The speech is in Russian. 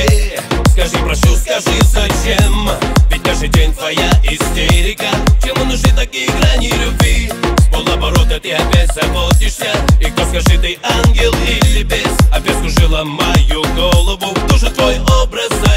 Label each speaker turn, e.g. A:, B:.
A: любви. Скажи, прошу, скажи, зачем? Ведь каждый день твоя истерика. Чему нужны такие грани любви? С полоборота ты опять заботишься. И кто, скажи, ты ангел или бес? Опять скружила мою голову. Кто же твой образ?